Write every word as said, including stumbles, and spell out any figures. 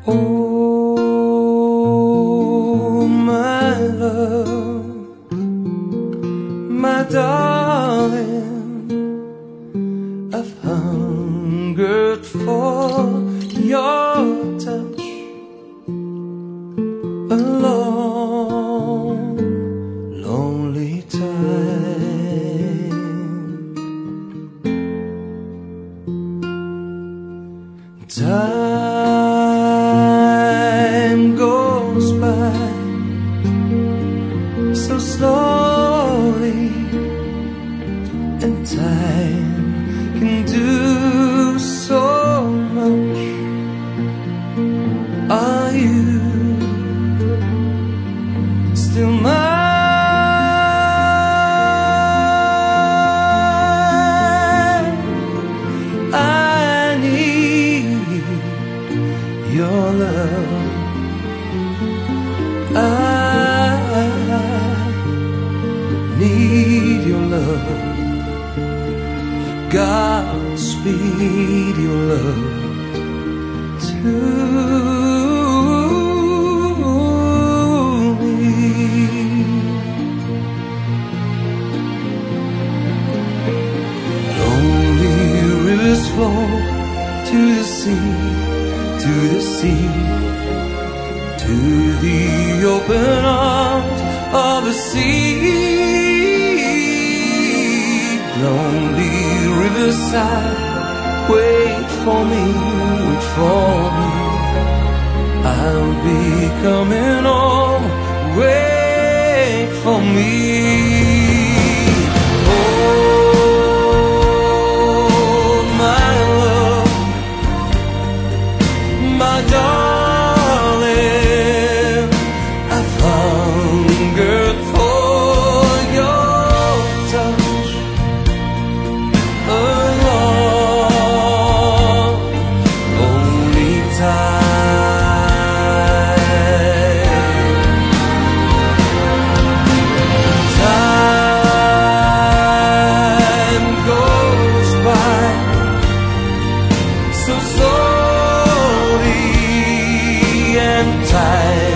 Oh, my love, my darling, I've hungered for your touch a long, lonely time. Time goes by so slowly, and time can do so much. Are you still mine? I need your love. I need your love. Godspeed your love to me. Lonely rivers flow to the sea, to the sea, to the open arms of the sea. Lonely riverside, wait for me, wait for me. I'll be coming home, wait for me. Oh, my love, my darling, I've hungered for your touch a long, lonely time. Time goes by so slowly, and time